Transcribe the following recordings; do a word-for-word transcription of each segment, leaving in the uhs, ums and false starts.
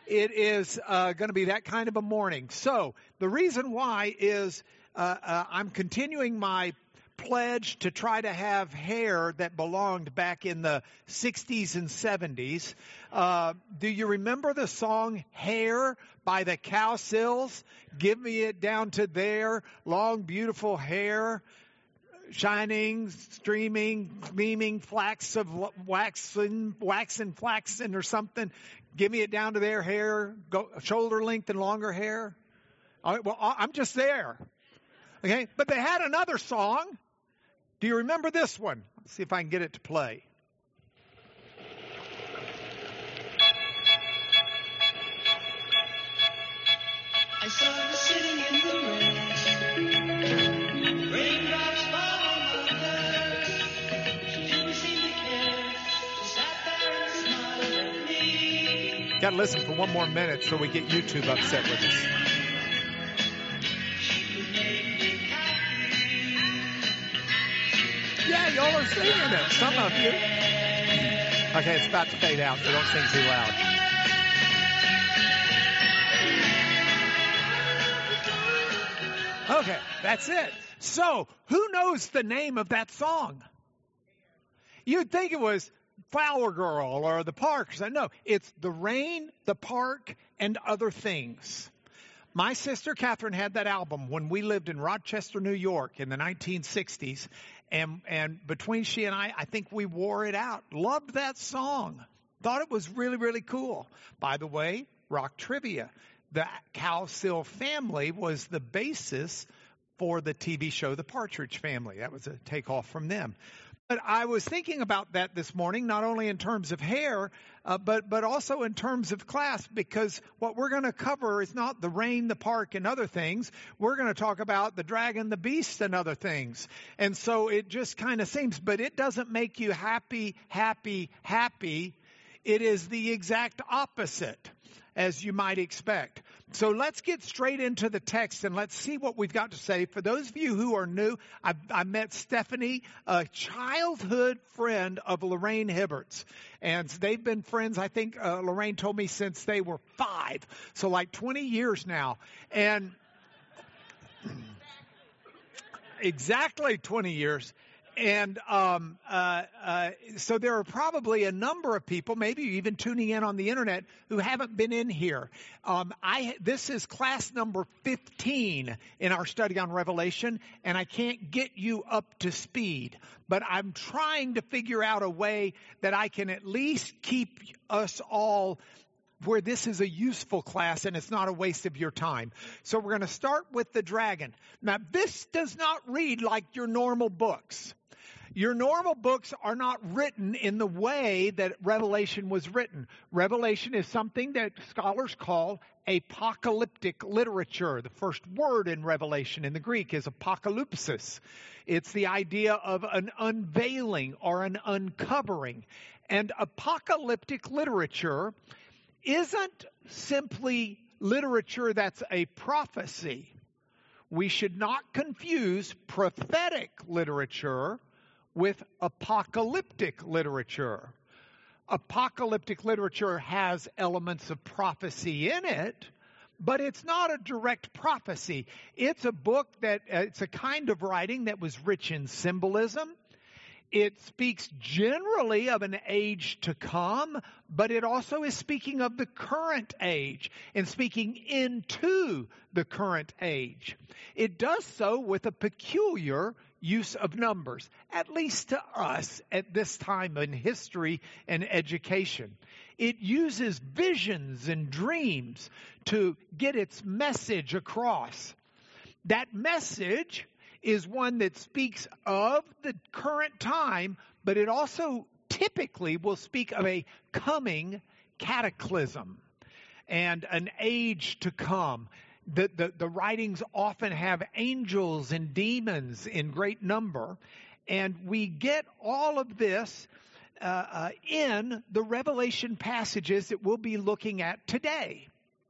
It is uh, going to be that kind of a morning. So the reason why is uh, uh, I'm continuing my pledge to try to have hair that belonged back in the sixties and seventies. Uh, do you remember the song Hair by the Cowsills? Give me it down to there, long, beautiful hair, shining, streaming, gleaming, flax of waxen, waxen, flaxen or something. Give me it down to their hair, go, shoulder length and longer hair. All right, well, I'm just there. Okay, but they had another song. Do you remember this one? Let's see if I can get it to play. I saw her sitting in the rain, raindrops falling on her. She didn't seem to care. She sat there and smiled at me. Got to listen for one more minute so we get YouTube upset with us. She made me happy. Yeah, y'all are singing it. Some of you. Okay, it's about to fade out, so don't sing too loud. Okay, that's it. So, who knows the name of that song? You'd think it was Flower Girl or The Park. No, it's The Rain, The Park, and Other Things. My sister Catherine had that album when we lived in Rochester, New York in the nineteen sixties. And, and between she and I, I think we wore it out. Loved that song. Thought it was really, really cool. By the way, rock trivia. The Cowsill family was the basis for the T V show The Partridge Family. That was a takeoff from them. But I was thinking about that this morning, not only in terms of hair, uh, but but also in terms of class, because what we're going to cover is not the rain, the park, and other things. We're going to talk about the dragon, the beast, and other things. And so it just kind of seems, but it doesn't make you happy, happy, happy. It is the exact opposite, as you might expect. So let's get straight into the text and let's see what we've got to say. For those of you who are new, I, I met Stephanie, a childhood friend of Lorraine Hibbert's. And they've been friends, I think uh, Lorraine told me, since they were five. So like twenty years now. And exactly twenty years. And um, uh, uh, so there are probably a number of people, maybe even tuning in on the internet, who haven't been in here. Um, I this is class number fifteen in our study on Revelation, and I can't get you up to speed. But I'm trying to figure out a way that I can at least keep us all where this is a useful class and it's not a waste of your time. So we're going to start with the dragon. Now, this does not read like your normal books. Your normal books are not written in the way that Revelation was written. Revelation is something that scholars call apocalyptic literature. The first word in Revelation in the Greek is apocalypsis. It's the idea of an unveiling or an uncovering. And apocalyptic literature isn't simply literature that's a prophecy. We should not confuse prophetic literature with apocalyptic literature. Apocalyptic literature has elements of prophecy in it, but it's not a direct prophecy. It's a book that, uh, it's a kind of writing that was rich in symbolism. It speaks generally of an age to come, but it also is speaking of the current age and speaking into the current age. It does so with a peculiar use of numbers, at least to us at this time in history and education. It uses visions and dreams to get its message across. That message is one that speaks of the current time, but it also typically will speak of a coming cataclysm and an age to come. The, the, the writings often have angels and demons in great number, and we get all of this uh, uh, in the Revelation passages that we'll be looking at today.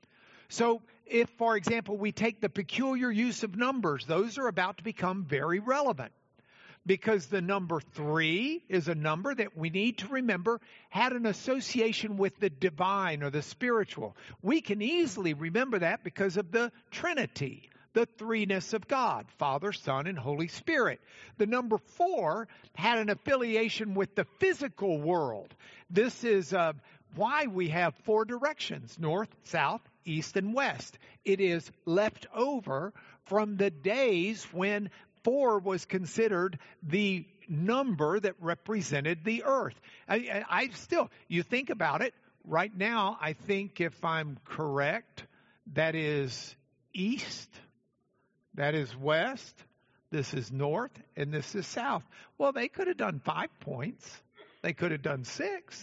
So if, for example, we take the peculiar use of numbers, those are about to become very relevant. because the number three is a number that we need to remember had an association with the divine or the spiritual. We can easily remember that because of the Trinity, the threeness of God, Father, Son, and Holy Spirit. The number four had an affiliation with the physical world. This is uh, why we have four directions, north, south, east, and west. It is left over from the days when four was considered the number that represented the earth. I, I, I still, you think about it, right now, I think if I'm correct, that is east, that is west, this is north, and this is south. Well, they could have done five points. They could have done six.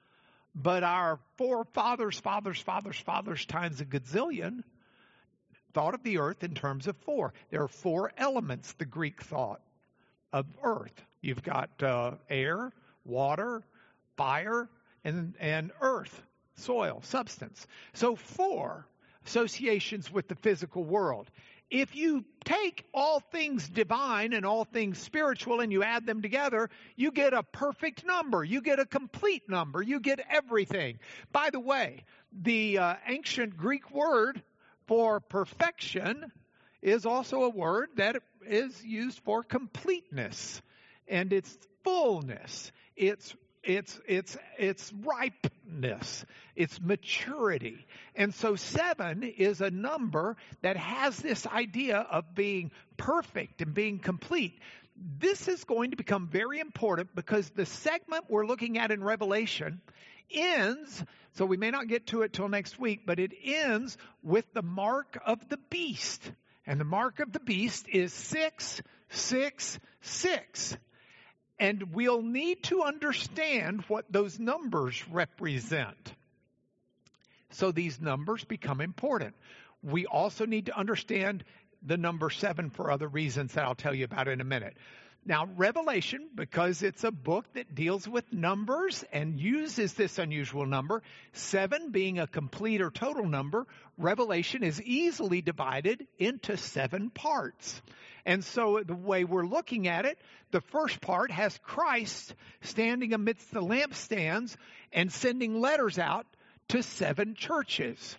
But our forefathers, fathers, fathers, fathers times a gazillion thought of the earth in terms of four. There are four elements, the Greek thought, of earth. You've got uh, air, water, fire, and, and earth, soil, substance. So four associations with the physical world. If you take all things divine and all things spiritual and you add them together, you get a perfect number. You get a complete number. You get everything. By the way, the uh, ancient Greek word for perfection is also a word that is used for completeness, and it's fullness, it's it's it's it's ripeness, it's maturity. And so seven is a number that has this idea of being perfect and being complete. This is going to become very important because the segment we're looking at in Revelation ends, so we may not get to it till next week, but it ends with the mark of the beast. And the mark of the beast is six six six. And we'll need to understand what those numbers represent. So these numbers become important. We also need to understand the number seven for other reasons that I'll tell you about in a minute. Now, Revelation, because it's a book that deals with numbers and uses this unusual number, seven being a complete or total number, Revelation is easily divided into seven parts. And so the way we're looking at it, the first part has Christ standing amidst the lampstands and sending letters out to seven churches.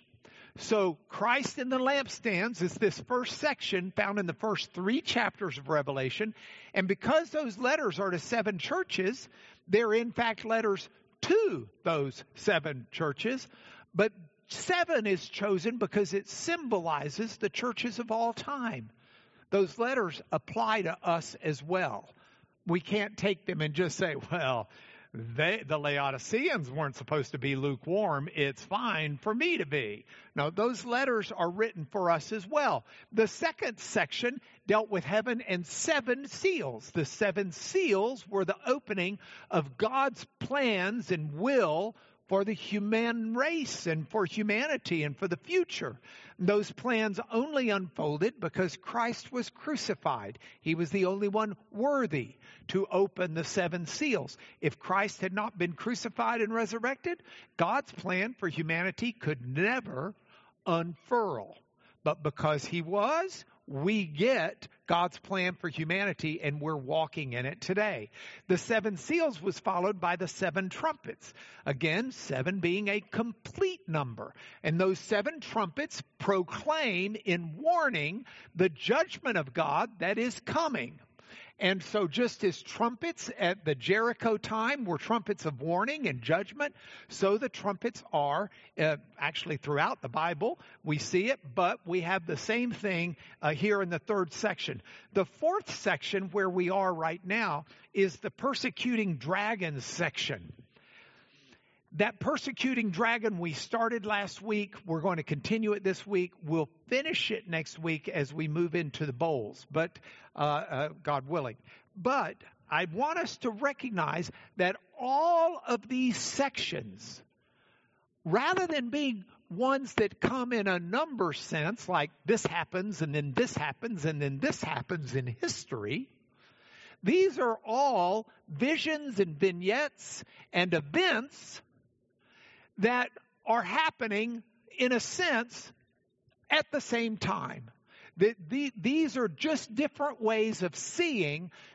So Christ in the lampstands is this first section found in the first three chapters of Revelation. And because those letters are to seven churches, they're in fact letters to those seven churches. But seven is chosen because it symbolizes the churches of all time. Those letters apply to us as well. We can't take them and just say, well, They, the Laodiceans weren't supposed to be lukewarm. It's fine for me to be. No, those letters are written for us as well. The second section dealt with heaven and seven seals. The seven seals were the opening of God's plans and will for the human race and for humanity and for the future. Those plans only unfolded because Christ was crucified. He was the only one worthy to open the seven seals. If Christ had not been crucified and resurrected, God's plan for humanity could never unfurl. But because he was, we get God's plan for humanity, and we're walking in it today. The seven seals was followed by the seven trumpets. Again, seven being a complete number. And those seven trumpets proclaim in warning the judgment of God that is coming. And so just as trumpets at the Jericho time were trumpets of warning and judgment, so the trumpets are uh, actually throughout the Bible. We see it, but we have the same thing uh, here in the third section. The fourth section where we are right now is the persecuting dragons section. That persecuting dragon we started last week, we're going to continue it this week. We'll finish it next week as we move into the bowls, but uh, uh, God willing. But I want us to recognize that all of these sections, rather than being ones that come in a number sense, like this happens and then this happens and then this happens in history, these are all visions and vignettes and events that are happening, in a sense, at the same time. The, the, these are just different ways of seeing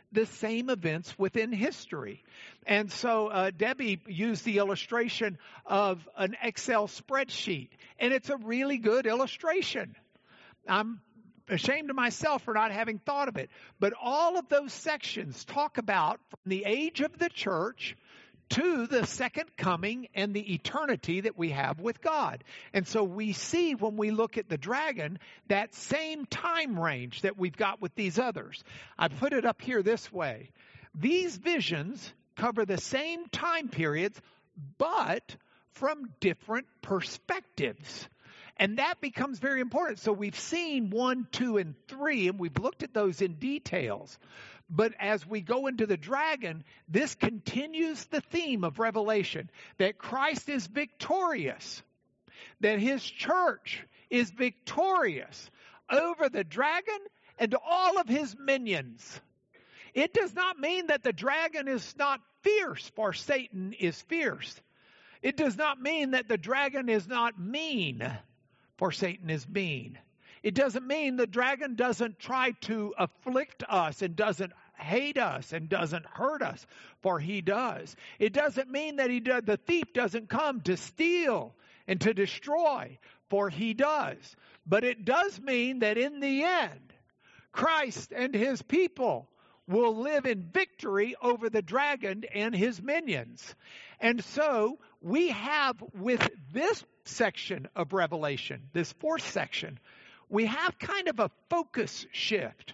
the same events within history. And so uh, Debbie used the illustration of an Excel spreadsheet, and it's a really good illustration. I'm ashamed of myself for not having thought of it. But all of those sections talk about from the age of the church to the second coming and the eternity that we have with God. And so we see when we look at the dragon, that same time range that we've got with these others. I put it up here this way. These visions cover the same time periods, but from different perspectives. And that becomes very important. So we've seen one, two, and three, and we've looked at those in details. But as we go into the dragon, this continues the theme of Revelation, that Christ is victorious, that his church is victorious over the dragon and all of his minions. It does not mean that the dragon is not fierce, for Satan is fierce. It does not mean that the dragon is not mean, for Satan is mean. It doesn't mean the dragon doesn't try to afflict us and doesn't hate us and doesn't hurt us, for he does. It doesn't mean that he does, the thief doesn't come to steal and to destroy, for he does. But it does mean that in the end, Christ and his people will live in victory over the dragon and his minions. And so we have with this section of Revelation, this fourth section, we have kind of a focus shift.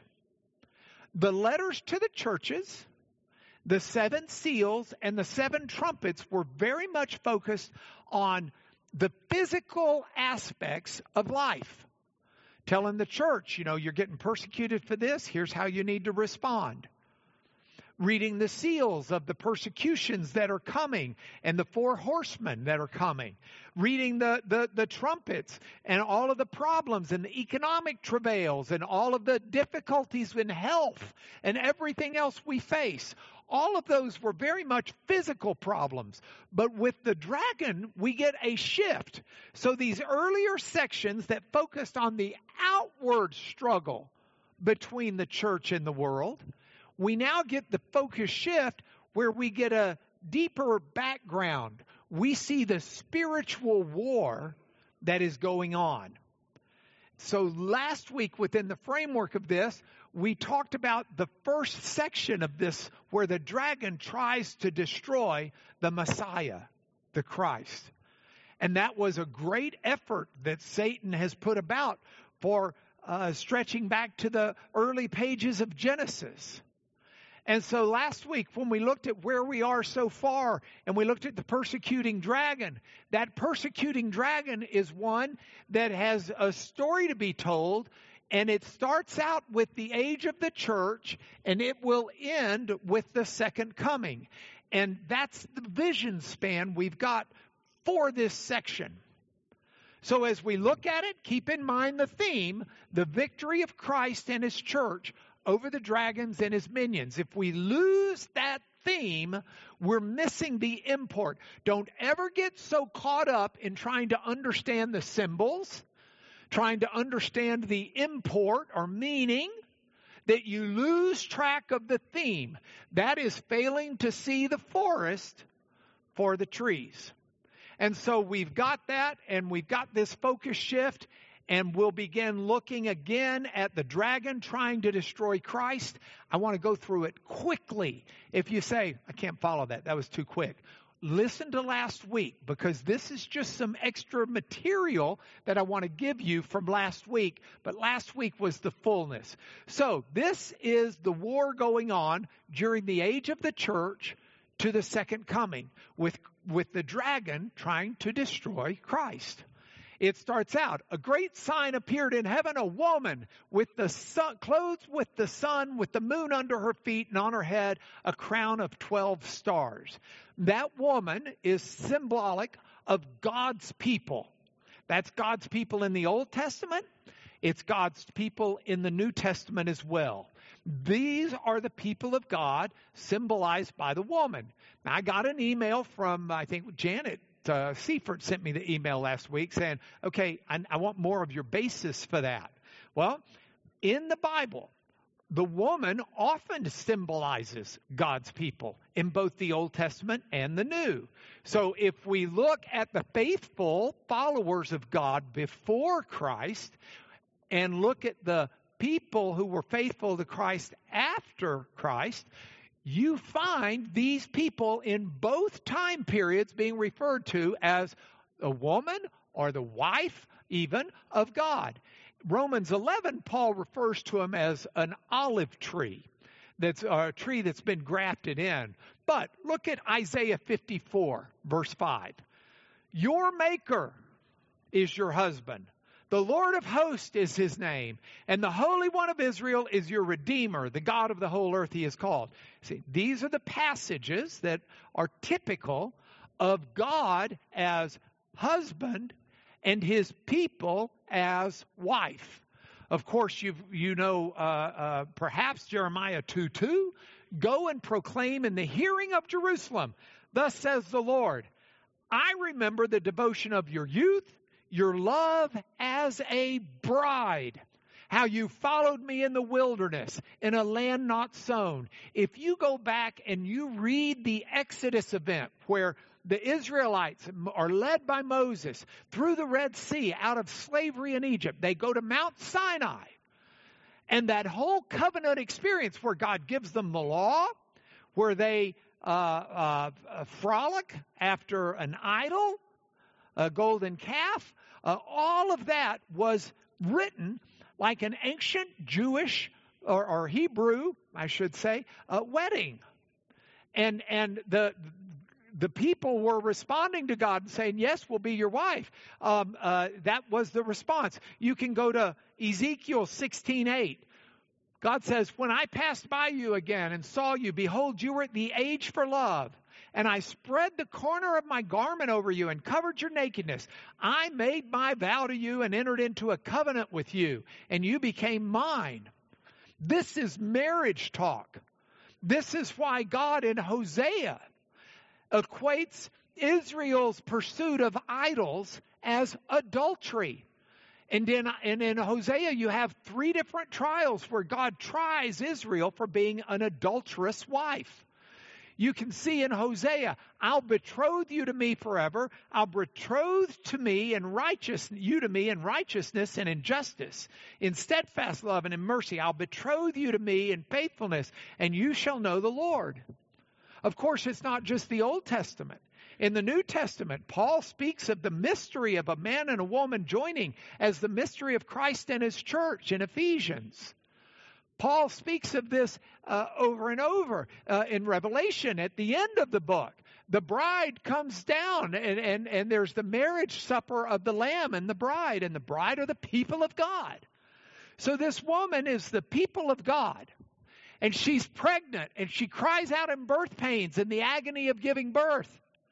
The letters to the churches, the seven seals, and the seven trumpets were very much focused on the physical aspects of life. Telling the church, you know, you're getting persecuted for this, here's how you need to respond. Reading the seals of the persecutions that are coming and the four horsemen that are coming. Reading the, the, the trumpets and all of the problems and the economic travails and all of the difficulties in health and everything else we face. All of those were very much physical problems. But with the dragon, we get a shift. So these earlier sections that focused on the outward struggle between the church and the world, we now get the focus shift where we get a deeper background. We see the spiritual war that is going on. So last week, within the framework of this, we talked about the first section of this where the dragon tries to destroy the Messiah, the Christ. And that was a great effort that Satan has put about for uh, stretching back to the early pages of Genesis. And so last week, when we looked at where we are so far, and we looked at the persecuting dragon, that persecuting dragon is one that has a story to be told, and it starts out with the age of the church, and it will end with the second coming. And that's the vision span we've got for this section. So as we look at it, keep in mind the theme, the victory of Christ and his church over the dragons and his minions. If we lose that theme, we're missing the import. Don't ever get so caught up in trying to understand the symbols, trying to understand the import or meaning, that you lose track of the theme. That is failing to see the forest for the trees. And so we've got that, and we've got this focus shift. And we'll begin looking again at the dragon trying to destroy Christ. I want to go through it quickly. If you say, I can't follow that, that was too quick. Listen to last week, because this is just some extra material that I want to give you from last week. But last week was the fullness. So this is the war going on during the age of the church to the second coming, with, with the dragon trying to destroy Christ. It starts out, a great sign appeared in heaven, a woman with the sun, clothed with the sun, with the moon under her feet, and on her head a crown of twelve stars. That woman is symbolic of God's people. That's God's people in the Old Testament. It's God's people in the New Testament as well. These are the people of God symbolized by the woman. Now, I got an email from, I think, Janet Uh, Seifert sent me the email last week saying, okay, I, I want more of your basis for that. Well, in the Bible, the woman often symbolizes God's people in both the Old Testament and the New. So if we look at the faithful followers of God before Christ and look at the people who were faithful to Christ after Christ, you find these people in both time periods being referred to as a woman or the wife even of God. Romans eleven, Paul refers to him as an olive tree, that's a tree that's been grafted in. But look at Isaiah fifty-four, verse five. Your maker is your husband. The Lord of hosts is his name. And the Holy One of Israel is your Redeemer. The God of the whole earth he is called. See, these are the passages that are typical of God as husband and his people as wife. Of course, you you know uh, uh, perhaps Jeremiah two two. Go and proclaim in the hearing of Jerusalem, thus says the Lord, I remember the devotion of your youth, your love as a bride, how you followed me in the wilderness, in a land not sown. If you go back and you read the Exodus event where the Israelites are led by Moses through the Red Sea out of slavery in Egypt, they go to Mount Sinai. And that whole covenant experience where God gives them the law, where they uh, uh, frolic after an idol, a golden calf, uh, all of that was written like an ancient Jewish or, or Hebrew, I should say, uh, wedding. And and the the people were responding to God and saying, yes, we'll be your wife. Um, uh, that was the response. You can go to Ezekiel sixteen eight. God says, when I passed by you again and saw you, behold, you were at the age for love. And I spread the corner of my garment over you and covered your nakedness. I made my vow to you and entered into a covenant with you, and you became mine. This is marriage talk. This is why God in Hosea equates Israel's pursuit of idols as adultery. And in, and in Hosea, you have three different trials where God tries Israel for being an adulterous wife. You can see in Hosea, I'll betroth you to me forever. I'll betroth to me in righteous, you to me in righteousness and in justice, in steadfast love and in mercy. I'll betroth you to me in faithfulness, and you shall know the Lord. Of course, it's not just the Old Testament. In the New Testament, Paul speaks of the mystery of a man and a woman joining as the mystery of Christ and his church in Ephesians. Paul speaks of this uh, over and over uh, in Revelation at the end of the book. The bride comes down and, and, and there's the marriage supper of the Lamb and the bride, and the bride are the people of God. So this woman is the people of God, and she's pregnant, and she cries out in birth pains in the agony of giving birth.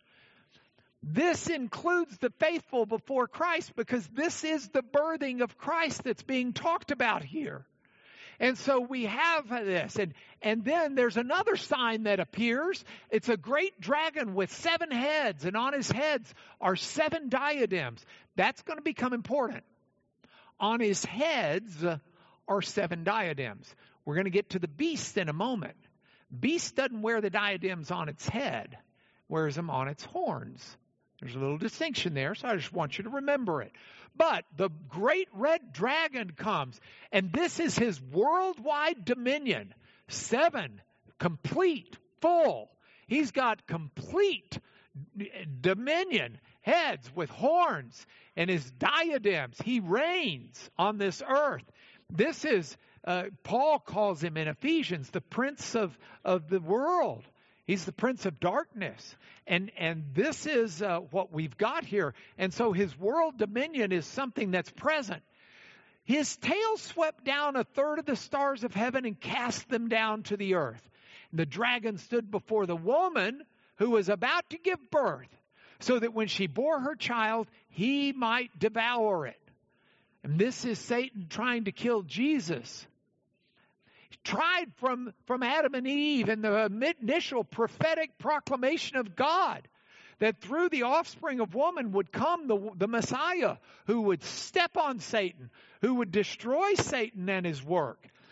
This includes the faithful before Christ, because this is the birthing of Christ that's being talked about here. And so we have this. And, and then there's another sign that appears. It's a great dragon with seven heads, and on his heads are seven diadems. That's going to become important. On his heads are seven diadems. We're going to get to the beast in a moment. Beast doesn't wear the diadems on its head, wears them on its horns. There's a little distinction there, so I just want you to remember it. But the great red dragon comes, and this is his worldwide dominion. Seven, complete, full. He's got complete dominion, heads with horns, and his diadems. He reigns on this earth. This is, uh, Paul calls him in Ephesians, the prince of, of the world. He's the prince of darkness. And and this is uh, what we've got here. And so his world dominion is something that's present. His tail swept down a third of the stars of heaven and cast them down to the earth. And the dragon stood before the woman who was about to give birth, so that when she bore her child, he might devour it. And this is Satan trying to kill Jesus. Tried from, from Adam and Eve in the initial prophetic proclamation of God that through the offspring of woman would come the, the Messiah who would step on Satan, who would destroy Satan and his work.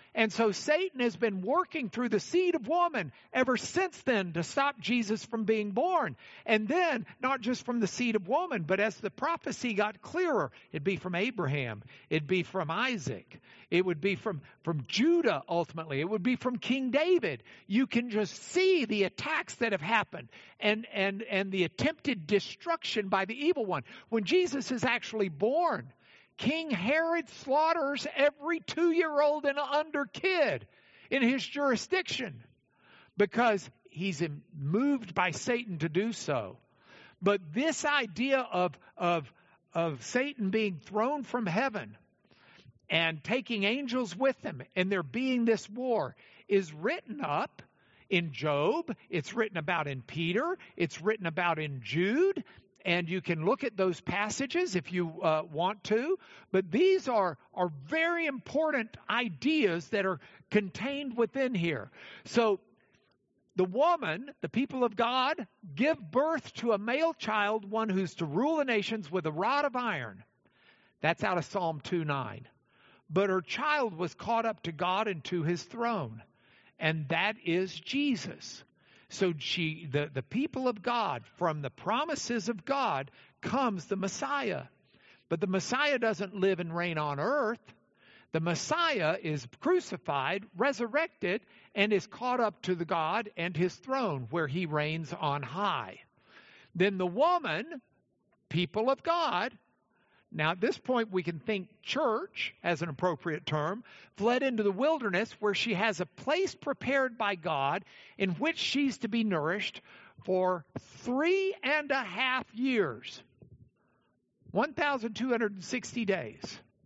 And so Satan has been working through the seed of woman ever since then to stop Jesus from being born. And then, not just from the seed of woman, but as the prophecy got clearer, it'd be from Abraham, it'd be from Isaac, it would be from, from Judah ultimately, it would be from King David. You can just see the attacks that have happened and, and, and the attempted destruction by the evil one. When Jesus is actually born, King Herod slaughters every two-year-old and under kid in his jurisdiction because he's moved by Satan to do so. But this idea of, of, of Satan being thrown from heaven and taking angels with him and there being this war is written up in Job. It's written about in Peter. It's written about in Jude. And you can look at those passages if you uh, want to. But these are, are very important ideas that are contained within here. So the woman, the people of God, give birth to a male child, one who's to rule the nations with a rod of iron. That's out of Psalm two nine. But her child was caught up to God and to his throne. And that is Jesus. So she, the, the people of God, from the promises of God comes the Messiah. But the Messiah doesn't live and reign on earth. The Messiah is crucified, resurrected, and is caught up to the God and his throne where he reigns on high. Then the woman, people of God, now at this point we can think church as an appropriate term, fled into the wilderness where she has a place prepared by God in which she's to be nourished for three and a half years. one thousand two hundred sixty days.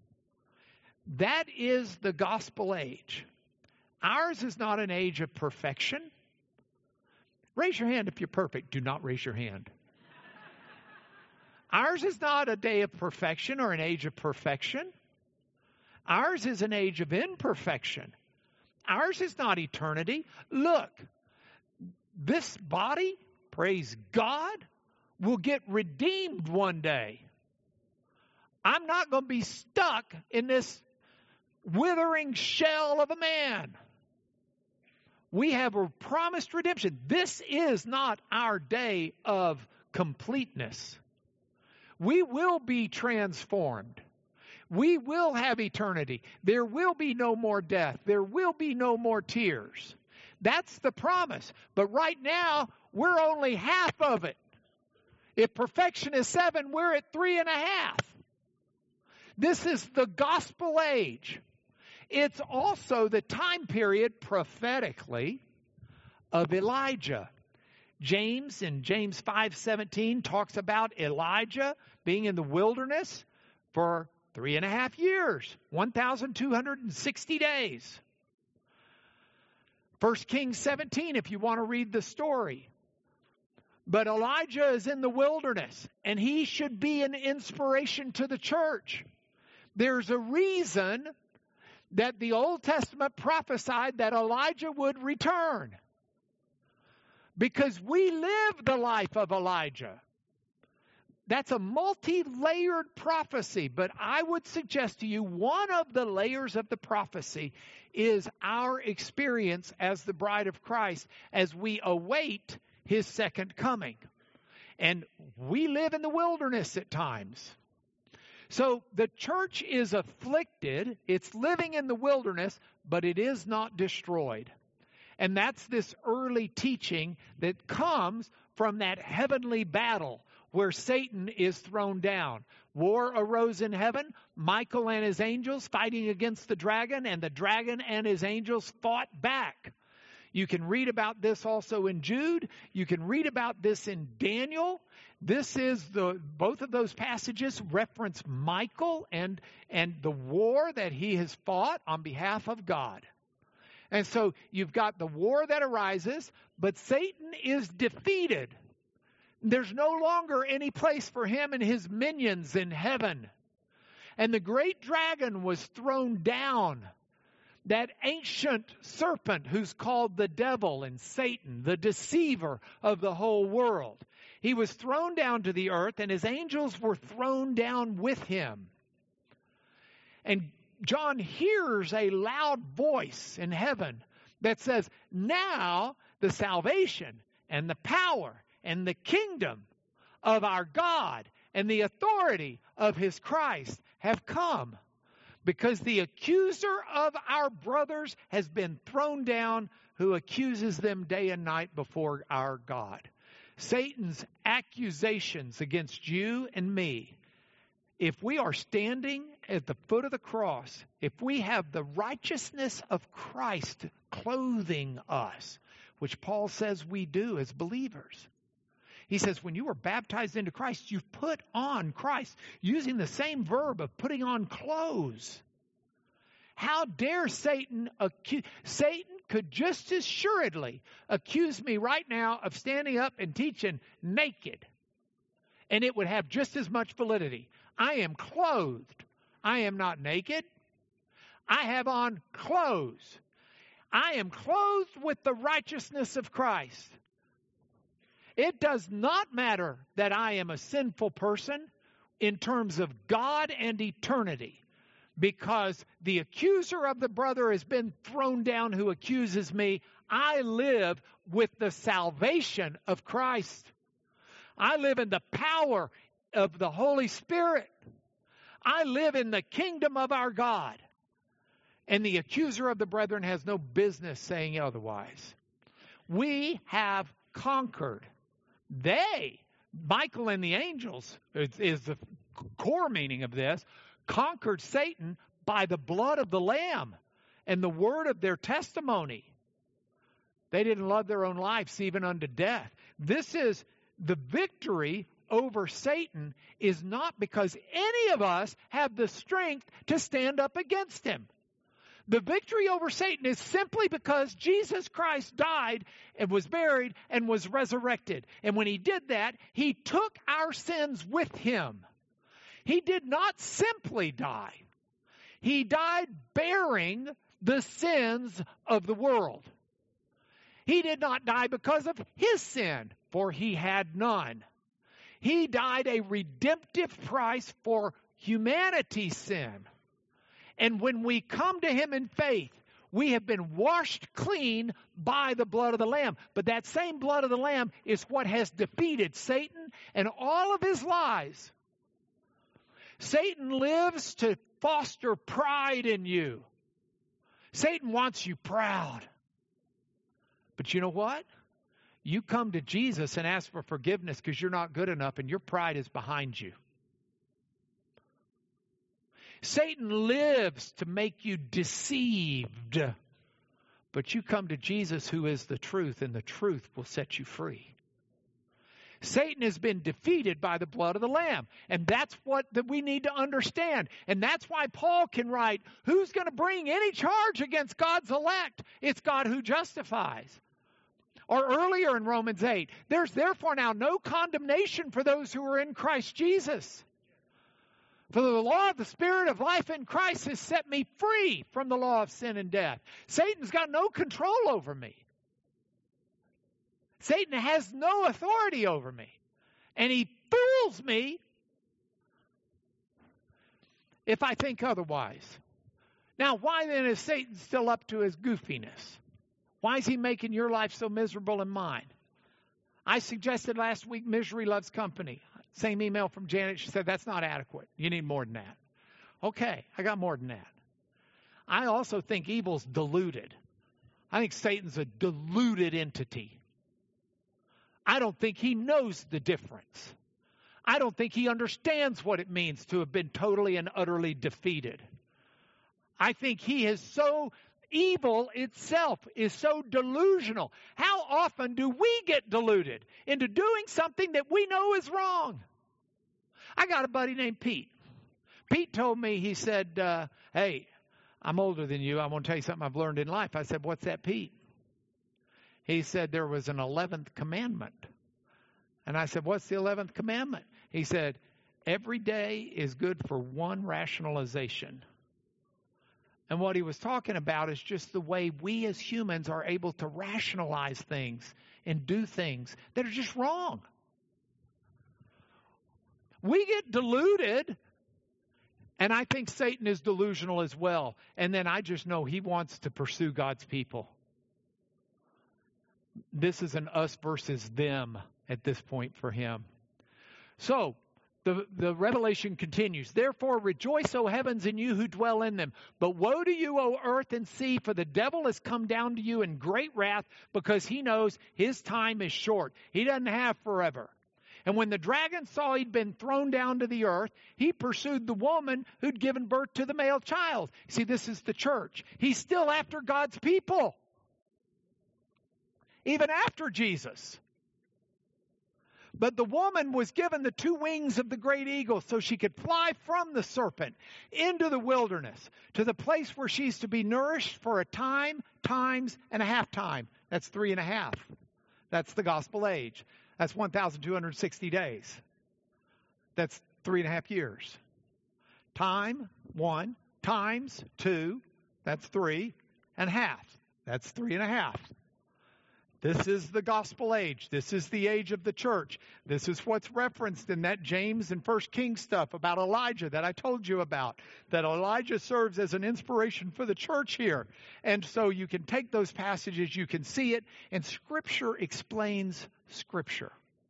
That is the gospel age. Ours is not an age of perfection. Raise your hand if you're perfect. Do not raise your hand. Ours is not a day of perfection or an age of perfection. Ours is an age of imperfection. Ours is not eternity. Look, this body, praise God, will get redeemed one day. I'm not going to be stuck in this withering shell of a man. We have a promised redemption. This is not our day of completeness. We will be transformed. We will have eternity. There will be no more death. There will be no more tears. That's the promise. But right now, we're only half of it. If perfection is seven, we're at three and a half. This is the gospel age. It's also the time period prophetically of Elijah. James in James five seventeen talks about Elijah being in the wilderness for three and a half years, one thousand two hundred sixty days. First Kings seventeen, if you want to read the story. But Elijah is in the wilderness, and he should be an inspiration to the church. There's a reason that the Old Testament prophesied that Elijah would return. Because we live the life of Elijah. That's a multi-layered prophecy, but I would suggest to you one of the layers of the prophecy is our experience as the bride of Christ as we await his second coming. And we live in the wilderness at times. So the church is afflicted, it's living in the wilderness, but it is not destroyed. And that's this early teaching that comes from that heavenly battle where Satan is thrown down. War arose in heaven, Michael and his angels fighting against the dragon, and the dragon and his angels fought back. You can read about this also in Jude. You can read about this in Daniel. This is the, both of those passages reference Michael and, and the war that he has fought on behalf of God. And so you've got the war that arises, but Satan is defeated. There's no longer any place for him and his minions in heaven. And the great dragon was thrown down. That ancient serpent who's called the devil and Satan, the deceiver of the whole world. He was thrown down to the earth, and his angels were thrown down with him. And John hears a loud voice in heaven that says, now the salvation and the power and the kingdom of our God and the authority of his Christ have come, because the accuser of our brothers has been thrown down, who accuses them day and night before our God. Satan's accusations against you and me, if we are standing at the foot of the cross, if we have the righteousness of Christ clothing us, which Paul says we do as believers. He says when you were baptized into Christ, you've put on Christ, using the same verb of putting on clothes. How dare Satan accuse? Satan could just as assuredly accuse me right now of standing up and teaching naked, and it would have just as much validity. I am clothed. I am not naked. I have on clothes. I am clothed with the righteousness of Christ. It does not matter that I am a sinful person in terms of God and eternity, because the accuser of the brother has been thrown down who accuses me. I live with the salvation of Christ. I live in the power of the Holy Spirit. I live in the kingdom of our God. And the accuser of the brethren has no business saying otherwise. We have conquered. They, Michael and the angels, is, is the core meaning of this, conquered Satan by the blood of the Lamb and the word of their testimony. They didn't love their own lives even unto death. This is the victory over Satan, is not because any of us have the strength to stand up against him. The victory over Satan is simply because Jesus Christ died and was buried and was resurrected. And when he did that, he took our sins with him. He did not simply die. He died bearing the sins of the world. He did not die because of his sin, for he had none. He died a redemptive price for humanity's sin. And when we come to him in faith, we have been washed clean by the blood of the Lamb. But that same blood of the Lamb is what has defeated Satan and all of his lies. Satan lives to foster pride in you. Satan wants you proud. But you know what? You come to Jesus and ask for forgiveness because you're not good enough and your pride is behind you. Satan lives to make you deceived. But you come to Jesus, who is the truth, and the truth will set you free. Satan has been defeated by the blood of the Lamb. And that's what that we need to understand. And that's why Paul can write, who's going to bring any charge against God's elect? It's God who justifies. Or earlier in Romans eight, there's therefore now no condemnation for those who are in Christ Jesus. For the law of the Spirit of life in Christ has set me free from the law of sin and death. Satan's got no control over me. Satan has no authority over me. And he fools me if I think otherwise. Now, why then is Satan still up to his goofiness? Why is he making your life so miserable and mine? I suggested last week, misery loves company. Same email from Janet. She said, that's not adequate. You need more than that. Okay, I got more than that. I also think evil's diluted. I think Satan's a diluted entity. I don't think he knows the difference. I don't think he understands what it means to have been totally and utterly defeated. I think he is so, evil itself is so delusional. How often do we get deluded into doing something that we know is wrong? I got a buddy named Pete. Pete told me, he said, uh, hey, I'm older than you. I want to tell you something I've learned in life. I said, what's that, Pete? He said there was an eleventh commandment. And I said, what's the eleventh commandment? He said, every day is good for one rationalization. And what he was talking about is just the way we as humans are able to rationalize things and do things that are just wrong. We get deluded And I think Satan is delusional as well. And then I just know he wants to pursue God's people. This is an us versus them at this point for him. So, the, the revelation continues. Therefore, rejoice, O heavens, and you who dwell in them. But woe to you, O earth and sea, for the devil has come down to you in great wrath, because he knows his time is short. He doesn't have forever. And when the dragon saw he'd been thrown down to the earth, he pursued the woman who'd given birth to the male child. See, this is the church. He's still after God's people. Even after Jesus. But the woman was given the two wings of the great eagle so she could fly from the serpent into the wilderness to the place where she's to be nourished for a time, times, and a half time. That's three and a half. That's the gospel age. That's one thousand two hundred sixty days. That's three and a half years. Time, one. Times, two. That's three. And half. That's three and a half. This is the gospel age. This is the age of the church. This is what's referenced in that James and First Kings stuff about Elijah that I told you about. That Elijah serves as an inspiration for the church here. And so you can take those passages, you can see it, and Scripture explains Scripture.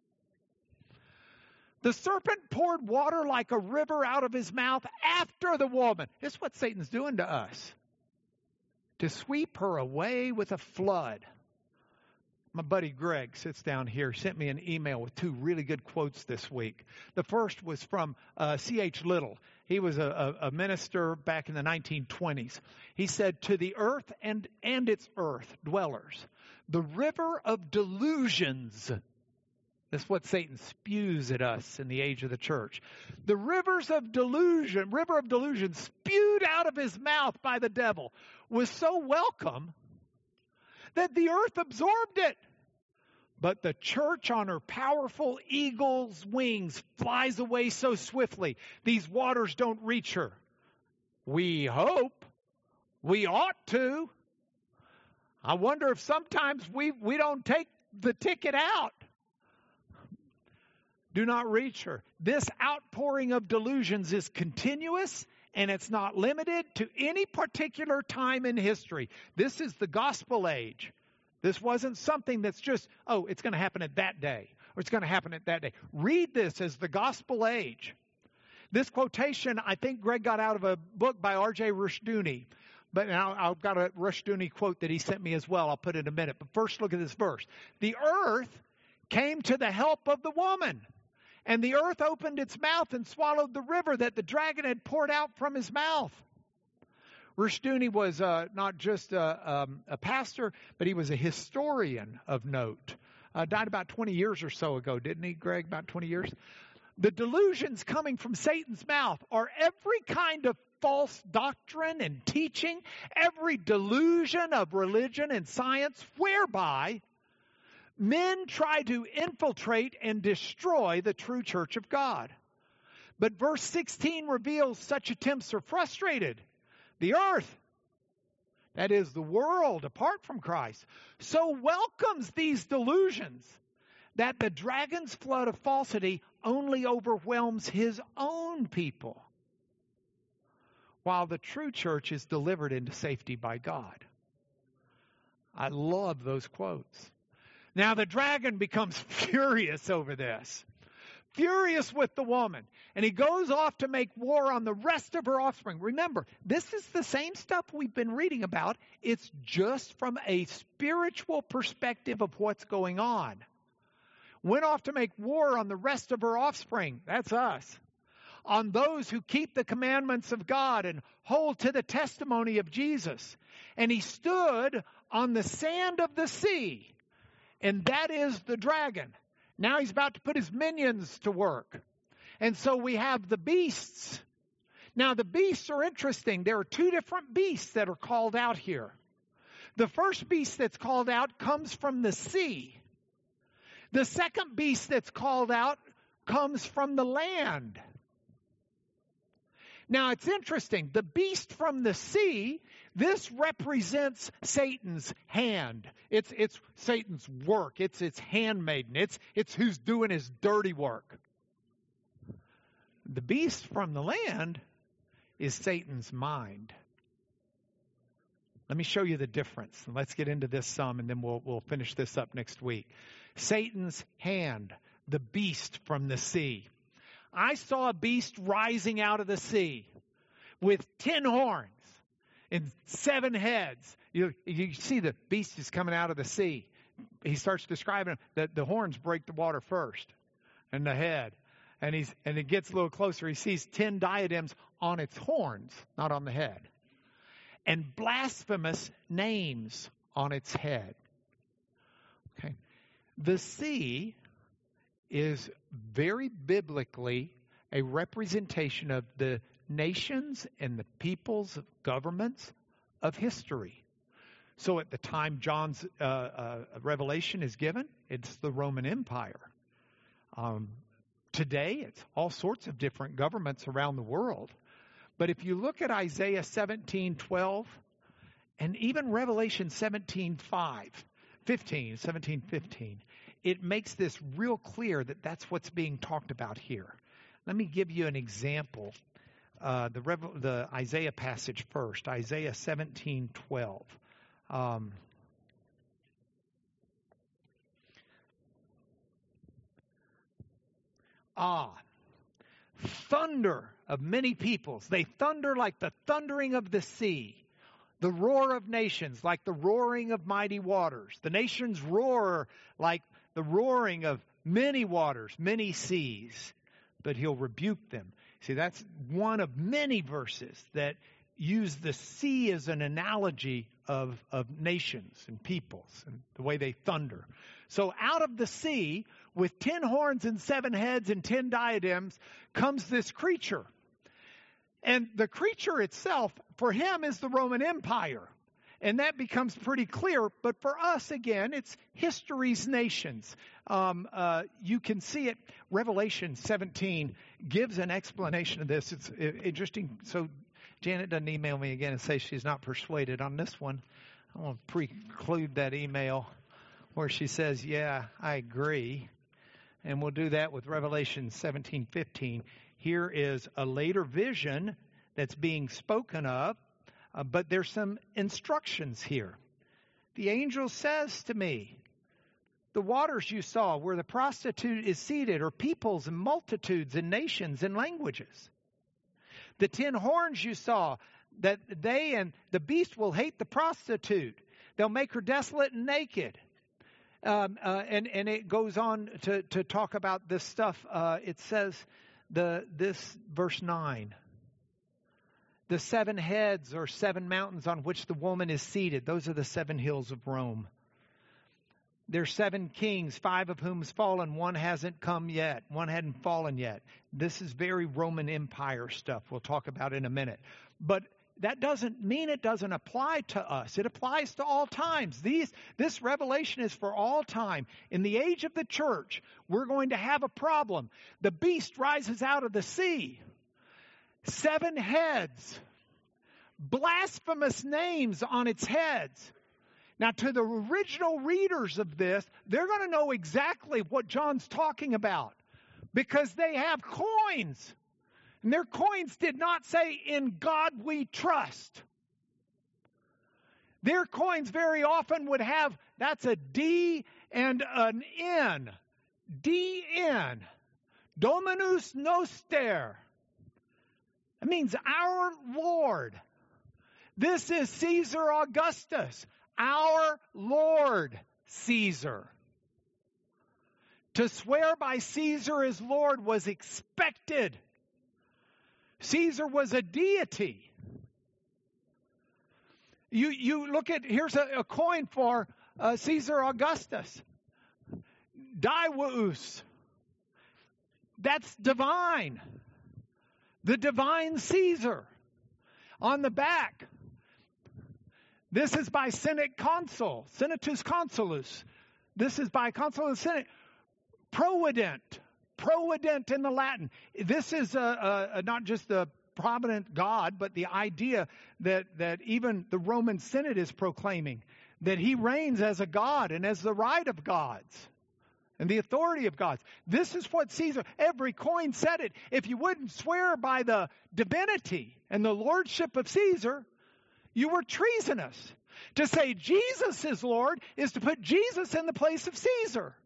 The serpent poured water like a river out of his mouth after the woman. This is what Satan's doing to us. To sweep her away with a flood. My buddy Greg sits down here, sent me an email with two really good quotes this week. The first was from uh, C H Little. He was a, a, a minister back in the nineteen twenties. He said, to the earth and, and its earth dwellers, the river of delusions. That's what Satan spews at us in the age of the church. The rivers of delusion, river of delusion spewed out of his mouth by the devil was so welcome that the earth absorbed it. But the church on her powerful eagle's wings flies away so swiftly. These waters don't reach her. We hope. We ought to. I wonder if sometimes we, we don't take the ticket out. Do not reach her. This outpouring of delusions is continuous. And it's not limited to any particular time in history. This is the gospel age. This wasn't something that's just, oh, it's going to happen at that day. Or it's going to happen at that day. Read this as the gospel age. This quotation, I think Greg got out of a book by R J Rushdoony. But now I've got a Rushdoony quote that he sent me as well. I'll put it in a minute. But first look at this verse. The earth came to the help of the woman. And the earth opened its mouth and swallowed the river that the dragon had poured out from his mouth. Rushdoony was uh, not just a, um, a pastor, but he was a historian of note. Uh, died about twenty years or so ago, didn't he, Greg? About twenty years? The delusions coming from Satan's mouth are every kind of false doctrine and teaching, every delusion of religion and science, whereby men try to infiltrate and destroy the true church of God. But verse sixteen reveals such attempts are frustrated. The earth, that is the world apart from Christ, so welcomes these delusions that the dragon's flood of falsity only overwhelms his own people, while the true church is delivered into safety by God. I love those quotes. Now the dragon becomes furious over this. Furious with the woman. And he goes off to make war on the rest of her offspring. Remember, this is the same stuff we've been reading about. It's just from a spiritual perspective of what's going on. Went off to make war on the rest of her offspring. That's us. On those who keep the commandments of God and hold to the testimony of Jesus. And he stood on the sand of the sea. And that is the dragon. Now he's about to put his minions to work. And so we have the beasts. Now the beasts are interesting. There are two different beasts that are called out here. The first beast that's called out comes from the sea. The second beast that's called out comes from the land. Now it's interesting. The beast from the sea, this represents Satan's hand. It's it's Satan's work. It's its handmaiden. It's it's who's doing his dirty work. The beast from the land is Satan's mind. Let me show you the difference. And let's get into this some, and then we'll we'll finish this up next week. Satan's hand, the beast from the sea. I saw a beast rising out of the sea with ten horns and seven heads. You, you see the beast is coming out of the sea. He starts describing that the horns break the water first, and the head. And he's and it gets a little closer. He sees ten diadems on its horns, not on the head. And blasphemous names on its head. Okay. The sea is very biblically a representation of the nations and the peoples, governments of history. So at the time John's uh, uh, revelation is given, it's the Roman Empire. Um, today, it's all sorts of different governments around the world. But if you look at Isaiah seventeen twelve and even Revelation seventeen five, fifteen, seventeen fifteen, it makes this real clear that that's what's being talked about here. Let me give you an example. Uh, the, Revel- the Isaiah passage first, Isaiah seventeen twelve. Um, ah, thunder of many peoples. They thunder like the thundering of the sea. The roar of nations like the roaring of mighty waters. The nations roar like the roaring of many waters, many seas. But he'll rebuke them. See, that's one of many verses that use the sea as an analogy of, of nations and peoples and the way they thunder. So out of the sea, with ten horns and seven heads and ten diadems, comes this creature. And the creature itself, for him, is the Roman Empire. And that becomes pretty clear. But for us, again, it's history's nations. Um, uh, you can see it. Revelation seventeen gives an explanation of this. It's interesting. So Janet doesn't email me again and say she's not persuaded on this one. I want to preclude that email where she says, yeah, I agree. And we'll do that with Revelation seventeen fifteen. Here is a later vision that's being spoken of, uh, but there's some instructions here. The angel says to me, the waters you saw where the prostitute is seated are peoples and multitudes and nations and languages. The ten horns you saw, that they and the beast will hate the prostitute. They'll make her desolate and naked. Um, uh, and, and it goes on to, to talk about this stuff. Uh, it says, the this verse nine, the seven heads or seven mountains on which the woman is seated. Those are the seven hills of Rome. There's seven kings, five of whom has fallen. One hasn't come yet. One hadn't fallen yet. This is very Roman Empire stuff. We'll talk about in a minute. But that doesn't mean it doesn't apply to us. It applies to all times. These, this revelation is for all time. In the age of the church, we're going to have a problem. The beast rises out of the sea. Seven heads. Blasphemous names on its heads. Now, to the original readers of this, they're going to know exactly what John's talking about because they have coins. And their coins did not say, in God we trust. Their coins very often would have, that's a D and an N. D N. Dominus Noster. It means our Lord. This is Caesar Augustus. Our Lord Caesar. To swear by Caesar as Lord was expected. Caesar was a deity. You you look at, here's a, a coin for uh, Caesar Augustus. Divus. That's divine. The divine Caesar. On the back. This is by Senate Consul. Senatus Consulus. This is by Consul of the Senate. Provident. Provident in the Latin. This is a, a, a, not just the provident God, but the idea that, that even the Roman Senate is proclaiming that he reigns as a God and as the right of gods. and the authority of gods. This is what Caesar, every coin said it. If you wouldn't swear by the divinity and the lordship of Caesar, you were treasonous. To say Jesus is Lord is to put Jesus in the place of Caesar.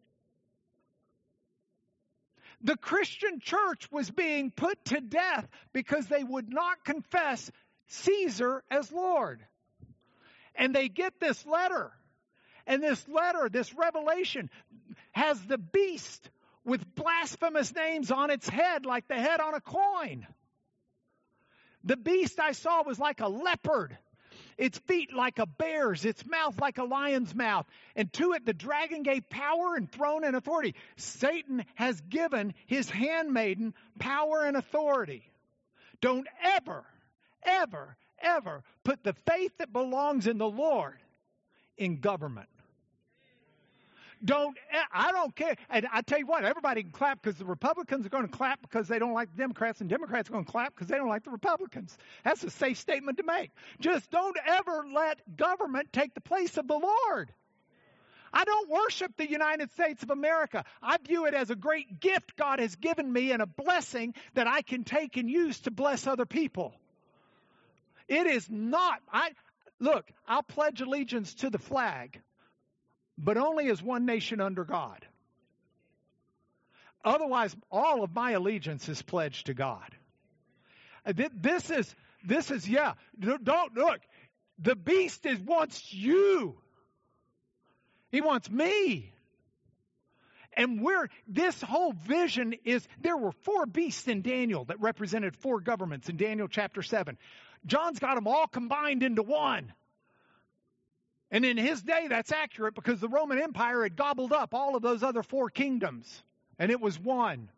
The Christian church was being put to death because they would not confess Caesar as Lord. And they get this letter. And this letter, this revelation, has the beast with blasphemous names on its head like the head on a coin. The beast I saw was like a leopard. Its feet like a bear's, its mouth like a lion's mouth. And to it the dragon gave power and throne and authority. Satan has given his handmaiden power and authority. Don't ever, ever, ever put the faith that belongs in the Lord in government. Don't, I don't care. And I tell you what, everybody can clap because the Republicans are going to clap because they don't like the Democrats, and Democrats are going to clap because they don't like the Republicans. That's a safe statement to make. Just don't ever let government take the place of the Lord. I don't worship the United States of America. I view it as a great gift God has given me and a blessing that I can take and use to bless other people. It is not, I look, I'll pledge allegiance to the flag, but only as one nation under God. Otherwise, all of my allegiance is pledged to God. This is, this is, yeah, don't, look, the beast is, wants you. He wants me. And we're, this whole vision is, there were four beasts in Daniel that represented four governments in Daniel chapter seven. John's got them all combined into one. And in his day, that's accurate because the Roman Empire had gobbled up all of those other four kingdoms. And it was one.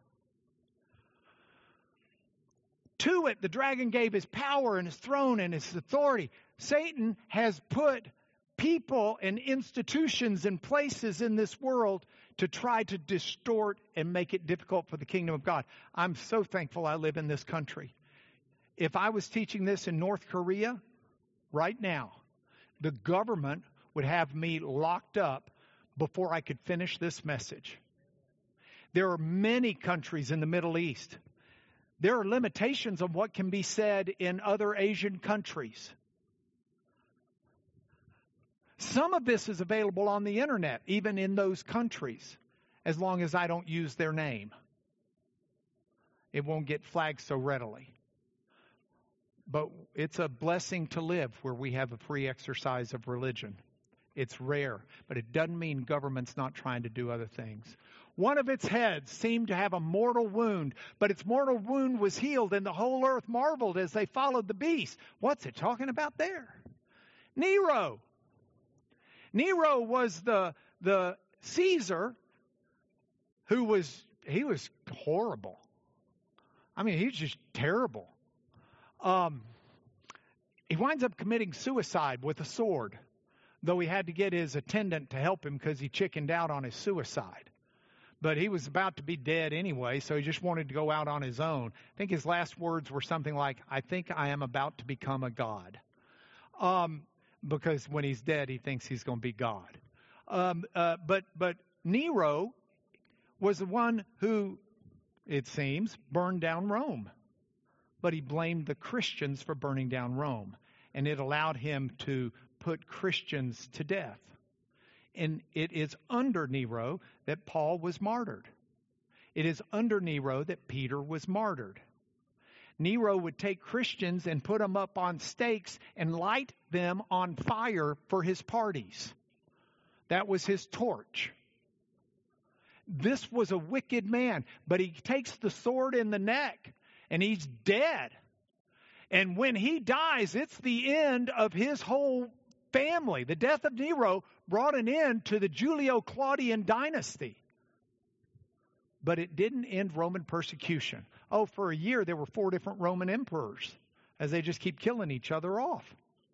To it, the dragon gave his power and his throne and his authority. Satan has put people and institutions and places in this world to try to distort and make it difficult for the kingdom of God. I'm so thankful I live in this country. If I was teaching this in North Korea right now, the government would have me locked up before I could finish this message. There are many countries in the Middle East. There are limitations on what can be said in other Asian countries. Some of this is available on the internet, even in those countries, as long as I don't use their name. It won't get flagged so readily. But it's a blessing to live where we have a free exercise of religion. It's rare, but it doesn't mean government's not trying to do other things. One of its heads seemed to have a mortal wound, but its mortal wound was healed, and the whole earth marveled as they followed the beast. What's it talking about there? Nero. Nero was the, the Caesar who was, he was horrible. I mean, he's just terrible. Um, he winds up committing suicide with a sword, though he had to get his attendant to help him because he chickened out on his suicide. But he was about to be dead anyway, so he just wanted to go out on his own. I think his last words were something like, I think I am about to become a god. Um, because when he's dead, he thinks he's going to be God. Um, uh, but, but Nero was the one who, it seems, burned down Rome. But he blamed the Christians for burning down Rome. And it allowed him to put Christians to death. And it is under Nero that Paul was martyred. It is under Nero that Peter was martyred. Nero would take Christians and put them up on stakes and light them on fire for his parties. That was his torch. This was a wicked man, but he takes the sword in the neck. And he's dead. And when he dies, it's the end of his whole family. The death of Nero brought an end to the Julio-Claudian dynasty. But it didn't end Roman persecution. Oh, for a year there were four different Roman emperors as they just keep killing each other off.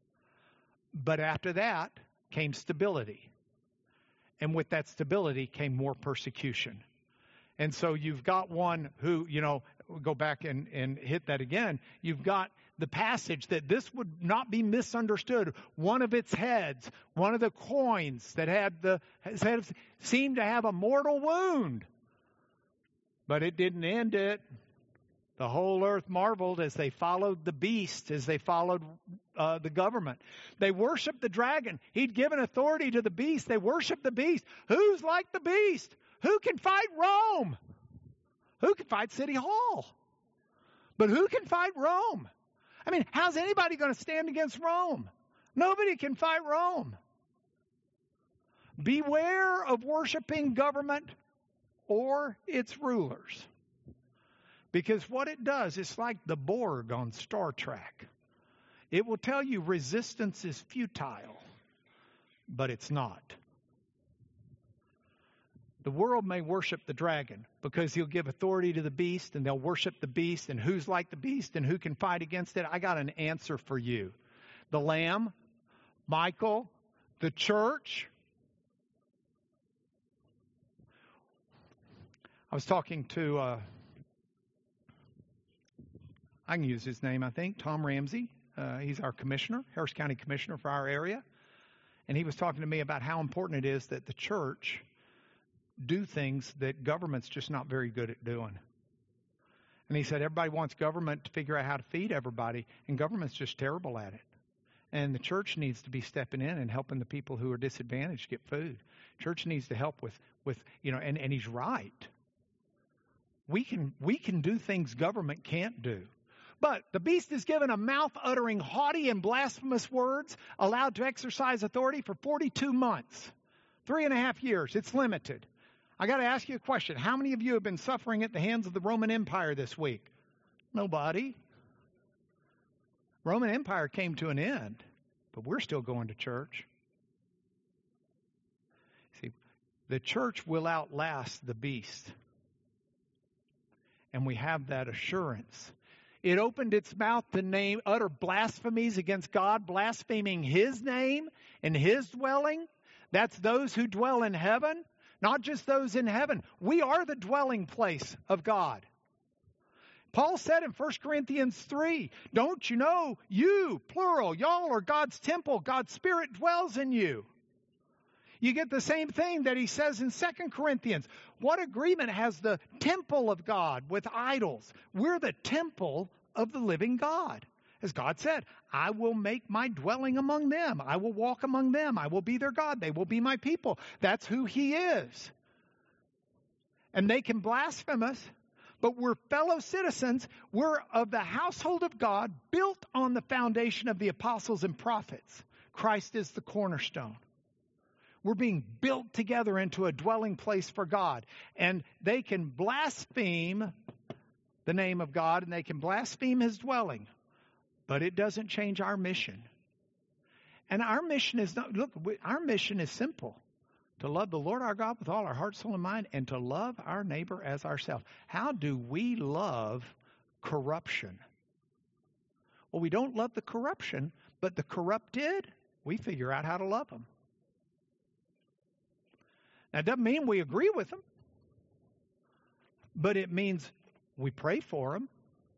But after that came stability. And with that stability came more persecution. And so you've got one who, you know, go back and, and hit that again. You've got the passage that this would not be misunderstood. One of its heads, one of the coins that had the had, seemed to have a mortal wound, but it didn't end it. The whole earth marveled as they followed the beast, as they followed uh, the government. They worshiped the dragon. He'd given authority to the beast. They worshiped the beast. Who's like the beast? Who can fight Rome? Who can fight City Hall? But who can fight Rome? I mean, how's anybody going to stand against Rome? Nobody can fight Rome. Beware of worshiping government or its rulers. Because what it does, it's like the Borg on Star Trek. It will tell you resistance is futile, but it's not. The world may worship the dragon because he'll give authority to the beast, and they'll worship the beast, and who's like the beast and who can fight against it. I got an answer for you. The Lamb, Michael, the church. I was talking to... Uh, I can use his name, I think, Tom Ramsey. Uh, he's our commissioner, Harris County commissioner for our area. And he was talking to me about how important it is that the church do things that government's just not very good at doing. And he said everybody wants government to figure out how to feed everybody, and government's just terrible at it. And the church needs to be stepping in and helping the people who are disadvantaged get food. Church needs to help with, with you know, and, and he's right. We can we can do things government can't do. But the beast is given a mouth uttering haughty and blasphemous words, allowed to exercise authority for forty-two months. Three and a half years. It's limited. I got to ask you a question. How many of you have been suffering at the hands of the Roman Empire this week? Nobody. Roman Empire came to an end, but we're still going to church. See, the church will outlast the beast. And we have that assurance. It opened its mouth to name, utter blasphemies against God, blaspheming His name and His dwelling. That's those who dwell in heaven, not just those in heaven. We are the dwelling place of God. Paul said in First Corinthians three, don't you know, you, plural, y'all are God's temple. God's Spirit dwells in you. You get the same thing that he says in Second Corinthians. What agreement has the temple of God with idols? We're the temple of the living God. As God said, I will make my dwelling among them. I will walk among them. I will be their God. They will be my people. That's who He is. And they can blaspheme us, but we're fellow citizens. We're of the household of God, built on the foundation of the apostles and prophets. Christ is the cornerstone. We're being built together into a dwelling place for God. And they can blaspheme the name of God, and they can blaspheme His dwelling. But it doesn't change our mission. And our mission is not, look, our mission is simple. To love the Lord our God with all our heart, soul, and mind, and to love our neighbor as ourselves. How do we love corruption? Well, we don't love the corruption, but the corrupted, we figure out how to love them. Now, it doesn't mean we agree with them, but it means we pray for them.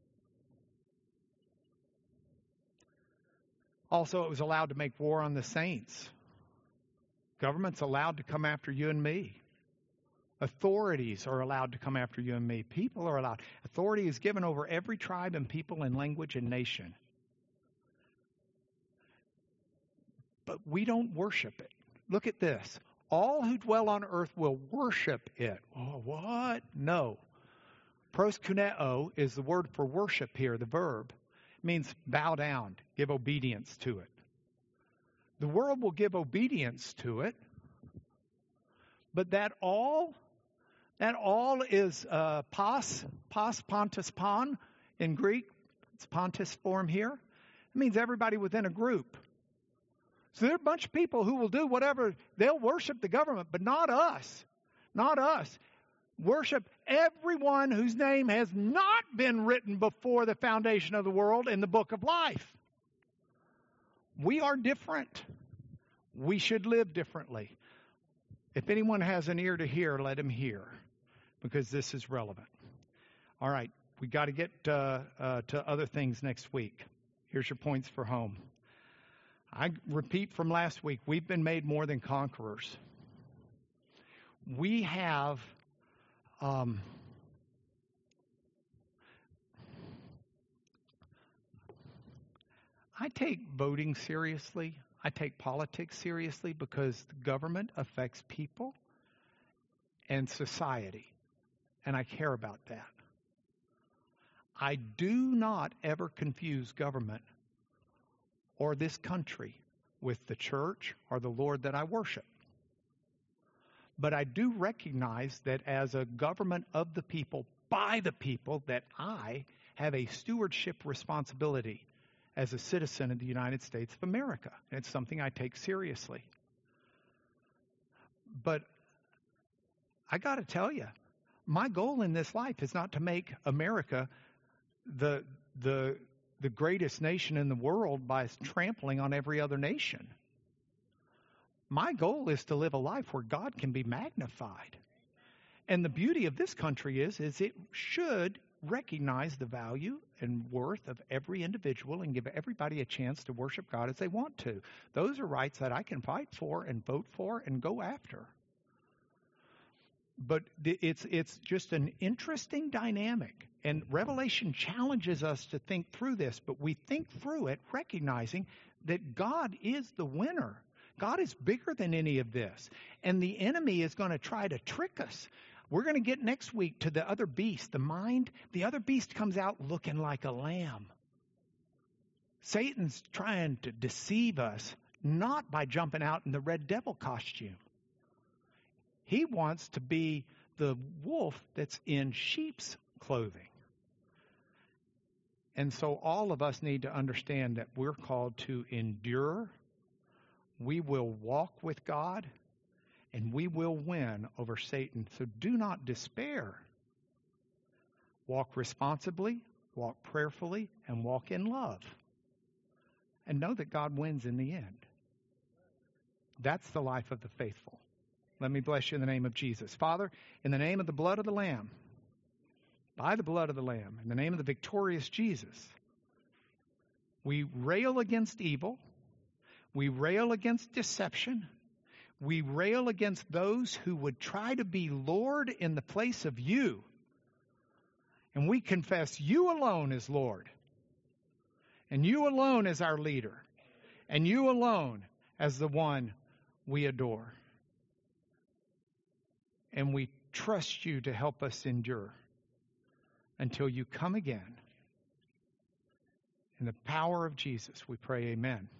Also, it was allowed to make war on the saints. Government's allowed to come after you and me. Authorities are allowed to come after you and me. People are allowed. Authority is given over every tribe and people and language and nation. But we don't worship it. Look at this. All who dwell on earth will worship it. Oh, what? No. Proskuneo is the word for worship here, the verb. It means bow down, give obedience to it. The world will give obedience to it, but that all, that all is uh, pas, pas, pontus, pon in Greek. It's pontus form here. It means everybody within a group. So there are a bunch of people who will do whatever. They'll worship the government, but not us. Not us. Worship everyone whose name has not been written before the foundation of the world in the book of life. We are different. We should live differently. If anyone has an ear to hear, let him hear, because this is relevant. All right. We got to get uh, uh, to other things next week. Here's your points for home. I repeat from last week, we've been made more than conquerors. We have um, I take voting seriously. I take politics seriously because the government affects people and society, and I care about that. I do not ever confuse government or this country with the church or the Lord that I worship. But I do recognize that as a government of the people, by the people, that I have a stewardship responsibility as a citizen of the United States of America. And it's something I take seriously. But I got to tell you, my goal in this life is not to make America the the the greatest nation in the world by trampling on every other nation. My goal is to live a life where God can be magnified. And the beauty of this country is, is it should recognize the value and worth of every individual and give everybody a chance to worship God as they want to. Those are rights that I can fight for and vote for and go after. But it's it's just an interesting dynamic. And Revelation challenges us to think through this, but we think through it recognizing that God is the winner. God is bigger than any of this. And the enemy is going to try to trick us. We're going to get next week to the other beast, the mind. The other beast comes out looking like a lamb. Satan's trying to deceive us, not by jumping out in the red devil costume. He wants to be the wolf that's in sheep's clothing. And so all of us need to understand that we're called to endure. We will walk with God, and we will win over Satan. So do not despair. Walk responsibly, walk prayerfully, and walk in love. And know that God wins in the end. That's the life of the faithful. Let me bless you in the name of Jesus. Father, in the name of the blood of the Lamb, by the blood of the Lamb, in the name of the victorious Jesus, we rail against evil. We rail against deception. We rail against those who would try to be Lord in the place of you. And we confess you alone as Lord. And you alone as our leader. And you alone as the one we adore. And we trust you to help us endure until you come again. In the power of Jesus, we pray, amen.